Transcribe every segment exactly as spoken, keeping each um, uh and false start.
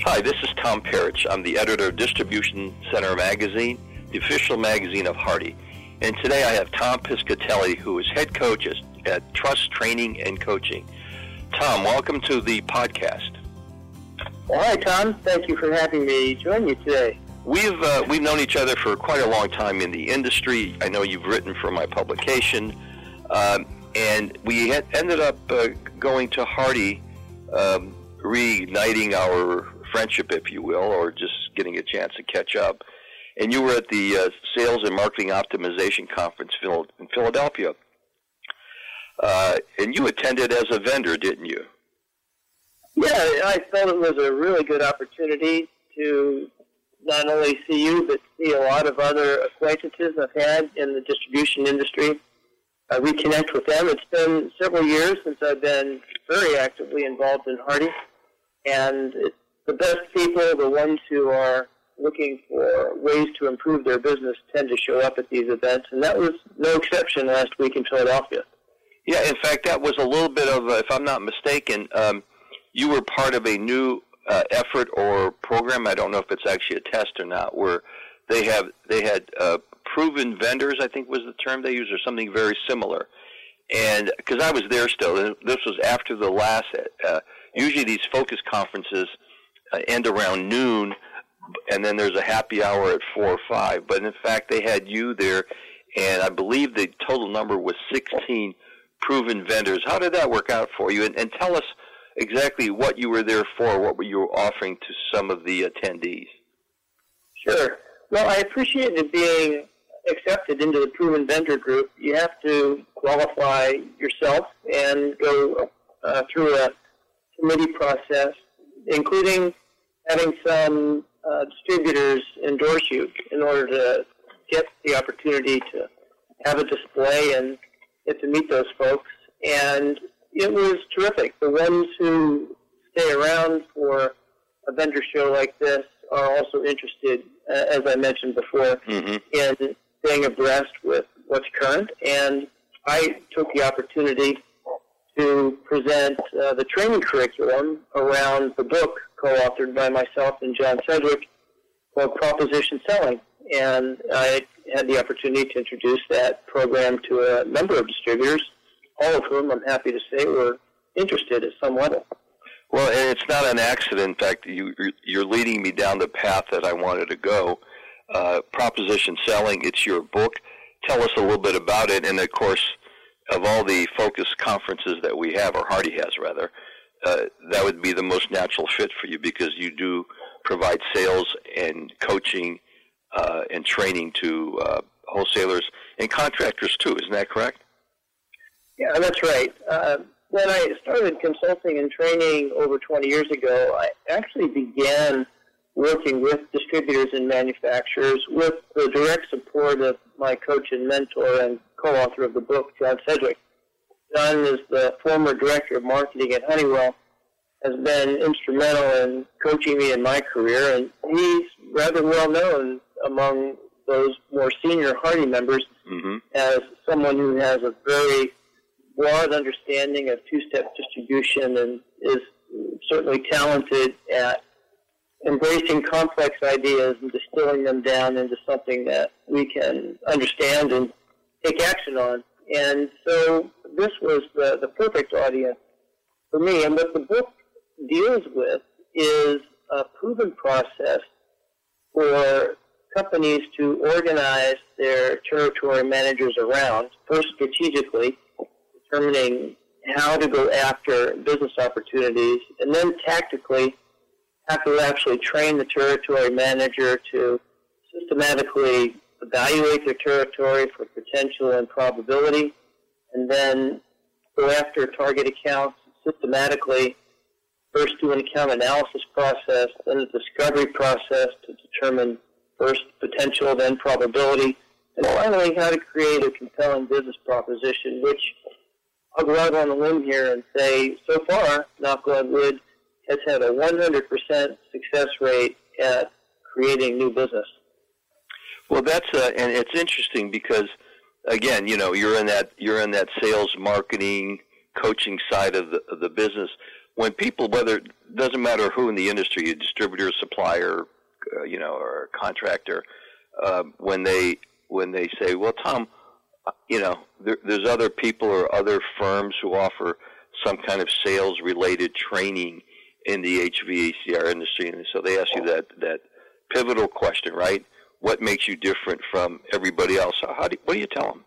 Hi, this is Tom Parrish. I'm the editor of Distribution Center Magazine, the official magazine of Hardy. And today I have Tom Piscatelli, who is head coach at Trust Training and Coaching. Tom, welcome to the podcast. Well, hi, Tom. Thank you for having me join you today. We've uh, we've known each other for quite a long time in the industry. I know you've written for my publication, um, and we had ended up uh, going to Hardy, um, reigniting our friendship, if you will, or just getting a chance to catch up. And you were at the uh, Sales and Marketing Optimization Conference in Philadelphia. Uh, and you attended as a vendor, didn't you? Yeah, I felt it was a really good opportunity to not only see you, but see a lot of other acquaintances I've had in the distribution industry. I reconnect with them. It's been several years since I've been very actively involved in Hardy. And it's the best people, the ones who are looking for ways to improve their business, tend to show up at these events. And that was no exception last week in Philadelphia. Yeah, in fact, that was a little bit of, a, if I'm not mistaken, um, you were part of a new uh, effort or program. I don't know if it's actually a test or not, where they have they had uh, proven vendors, I think was the term they used, or something very similar. And because I was there still, and this was after the last. Uh, usually, these focus conferences uh, end around noon, and then there's a happy hour at four or five. But in fact, they had you there, and I believe the total number was sixteen proven vendors. How did that work out for you? And, and tell us exactly what you were there for, what were you offering to some of the attendees? Sure. Well, I appreciated being accepted into the proven vendor group. You have to qualify yourself and go uh, through a committee process, including having some uh, distributors endorse you in order to get the opportunity to have a display and get to meet those folks. And it was terrific. The ones who stay around for a vendor show like this are also interested, uh, as I mentioned before, mm-hmm. in staying abreast with what's current. And I took the opportunity to present uh, the training curriculum around the book co-authored by myself and John Sedgwick called Proposition Selling. And I had the opportunity to introduce that program to a number of distributors, all of whom I'm happy to say were interested at some level. Well, and it's not an accident. In fact, you, you're leading me down the path that I wanted to go. Uh, Proposition Selling, it's your book. Tell us a little bit about it. And, of course, of all the focus conferences that we have, or Hardy has, rather, uh, that would be the most natural fit for you because you do provide sales and coaching uh, and training to uh, wholesalers and contractors, too. Isn't that correct? Yeah, that's right. Uh, when I started consulting and training over twenty years ago, I actually began working with distributors and manufacturers with the direct support of my coach and mentor and co-author of the book, John Sedgwick. John is the former director of marketing at Honeywell, has been instrumental in coaching me in my career, and he's rather well known among those more senior Hardy members mm-hmm. as someone who has a very broad understanding of two-step distribution and is certainly talented at embracing complex ideas and distilling them down into something that we can understand and take action on. And so this was the, the perfect audience for me. And what the book deals with is a proven process for companies to organize their territory managers around, first strategically, determining how to go after business opportunities, and then tactically have to actually train the territory manager to systematically evaluate their territory for potential and probability, and then go after target accounts systematically, first do an account analysis process, then a discovery process to determine first potential, then probability, and finally how to create a compelling business proposition, which I'll go out on a limb here and say, so far, knock on wood, has had a one hundred percent success rate at creating new business. Well, that's uh, and it's interesting because, again, you know, you're in that you're in that sales, marketing, coaching side of the of the business. When people, whether doesn't matter who in the industry, a distributor, supplier, uh, you know, or a contractor, uh, when they when they say, well, Tom, you know, there, there's other people or other firms who offer some kind of sales-related training in the H V A C R industry, and so they ask you that that pivotal question, right? What makes you different from everybody else? How do you, what do you tell them?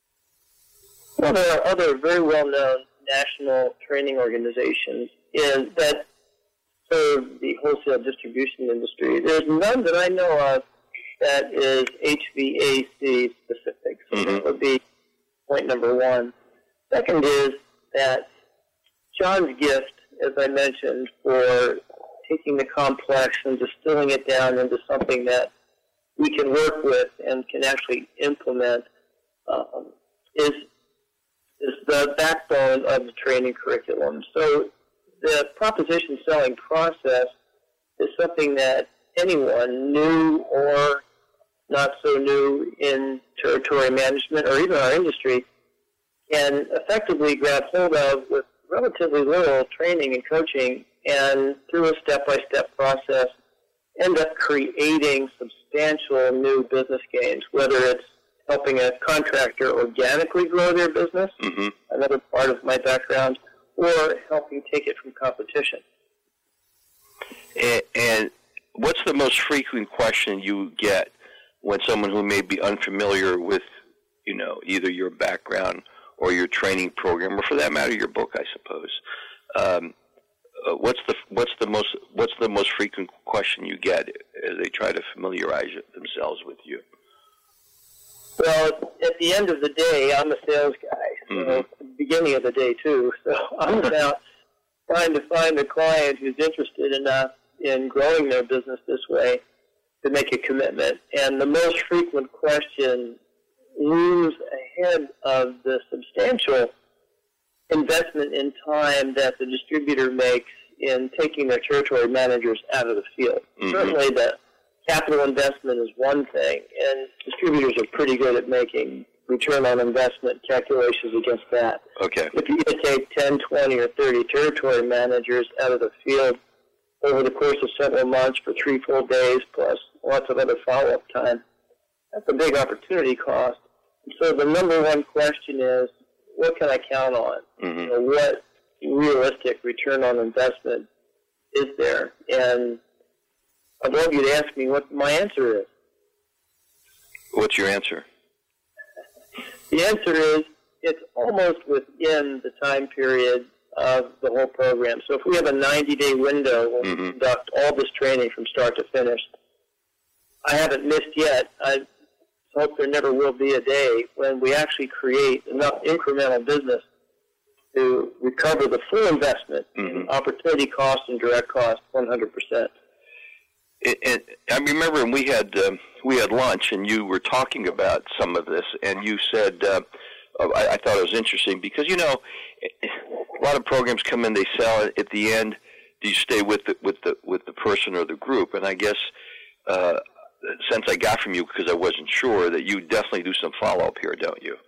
Well, there are other very well-known national training organizations in that serve the wholesale distribution industry. There's none that I know of that is H V A C specific. So mm-hmm. that would be point number one. Second is that John's gift, as I mentioned, for taking the complex and distilling it down into something that we can work with and can actually implement um, is is the backbone of the training curriculum. So the proposition selling process is something that anyone, new or not so new in territory management or even our industry, can effectively grab hold of with relatively little training and coaching, and through a step-by-step process end up creating substantial new business gains, whether it's helping a contractor organically grow their business, mm-hmm. another part of my background, or helping take it from competition. And, and what's the most frequent question you get when someone who may be unfamiliar with, you know, either your background or your training program, or for that matter, your book, I suppose? Um, uh, what's the what's the most what's the most frequent question you get as they try to familiarize themselves with you? Well, at the end of the day, I'm a sales guy. So mm-hmm. at the beginning of the day too. So I'm about trying to find a client who's interested enough in growing their business this way to make a commitment. And the most frequent question looms ahead of the substantial investment in time that the distributor makes in taking their territory managers out of the field. Mm-hmm. Certainly the capital investment is one thing, and distributors are pretty good at making return on investment calculations against that. Okay. If you take ten, twenty, or thirty territory managers out of the field over the course of several months for three full days plus lots of other follow-up time, that's a big opportunity cost. And so the number one question is, what can I count on? Mm-hmm. You know, what realistic return on investment is there? And I'd love you to ask me what my answer is. What's your answer? The answer is it's almost within the time period of the whole program. So if we have a ninety-day window, we'll mm-hmm. conduct all this training from start to finish. I haven't missed yet. I hope there never will be a day when we actually create enough incremental business to recover the full investment, mm-hmm. opportunity cost and direct cost, one hundred percent. It, it, I remember when we had um, we had lunch, and you were talking about some of this, and you said, uh, I, I thought it was interesting because, you know, a lot of programs come in, they sell it. At the end, do you stay with the, with the with the person or the group? And I guess uh, since I got from you, because I wasn't sure, that you definitely do some follow up here, don't you?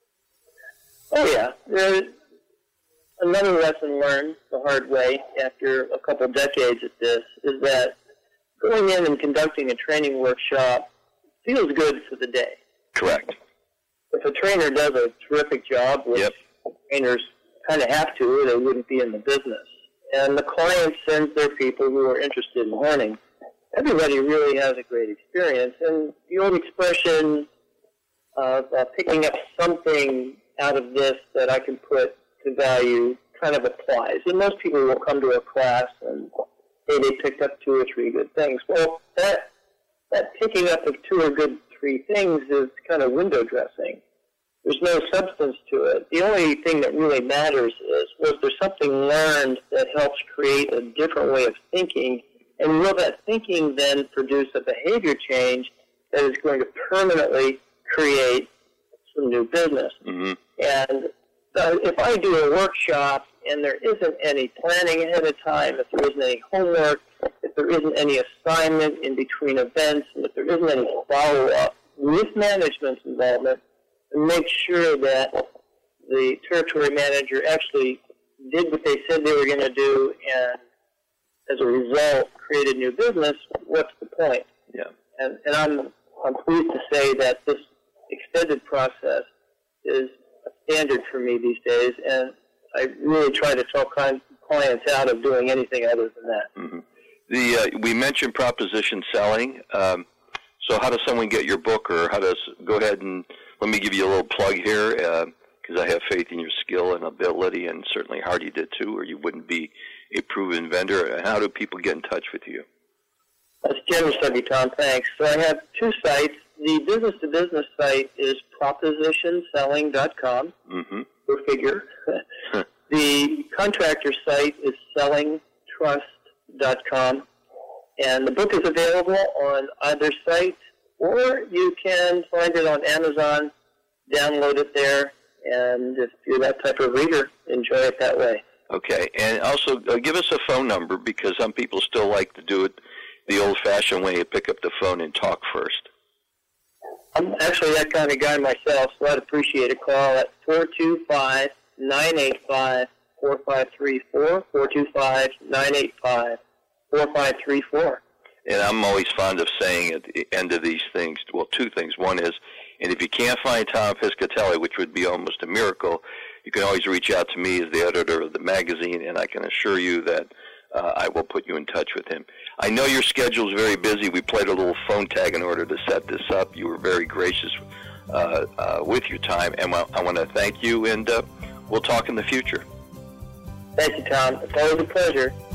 Oh yeah, there's another lesson learned the hard way after a couple decades at this is that going in and conducting a training workshop feels good for the day. Correct. If a trainer does a terrific job, which yep. trainers kind of have to, or they wouldn't be in the business, and the client sends their people who are interested in learning, everybody really has a great experience. And the old expression of uh, picking up something out of this that I can put to value kind of applies. And most people will come to a class and say they picked up two or three good things. Well, that that picking up of two or good three things is kind of window dressing. There's no substance to it. The only thing that really matters is, was there something learned that helps create a different way of thinking, and will that thinking then produce a behavior change that is going to permanently create some new business? Mm-hmm. And uh, if I do a workshop and there isn't any planning ahead of time, if there isn't any homework, if there isn't any assignment in between events, and if there isn't any follow-up with management's involvement, and make sure that the territory manager actually did what they said they were going to do and as a result, created new business, what's the point? Yeah. And, and I'm, I'm pleased to say that this extended process is a standard for me these days, and I really try to talk clients out of doing anything other than that. Mm-hmm. The uh, we mentioned proposition selling. Um, so how does someone get your book, or how does, go ahead and let me give you a little plug here, because uh, I have faith in your skill and ability, and certainly Hardy did too, or you wouldn't be a proven vendor. How do people get in touch with you? That's generous of you, Tom. Thanks. So I have two sites. The business-to-business site is proposition selling dot com. Mm-hmm. Go figure. The contractor site is selling trust dot com. And the book is available on either site, or you can find it on Amazon, download it there, and if you're that type of reader, enjoy it that way. Okay, and also uh, give us a phone number, because some people still like to do it the old-fashioned way, pick up the phone and talk first. I'm actually that kind of guy myself, so I'd appreciate a call at four two five, nine eight five, four five three four, four two five, nine eight five, four five three four. And I'm always fond of saying at the end of these things, well, two things. One is, and if you can't find Tom Piscatelli, which would be almost a miracle, you can always reach out to me as the editor of the magazine, and I can assure you that uh, I will put you in touch with him. I know your schedule is very busy. We played a little phone tag in order to set this up. You were very gracious uh, uh, with your time, and I want to thank you, and uh, we'll talk in the future. Thank you, Tom. It's always a pleasure.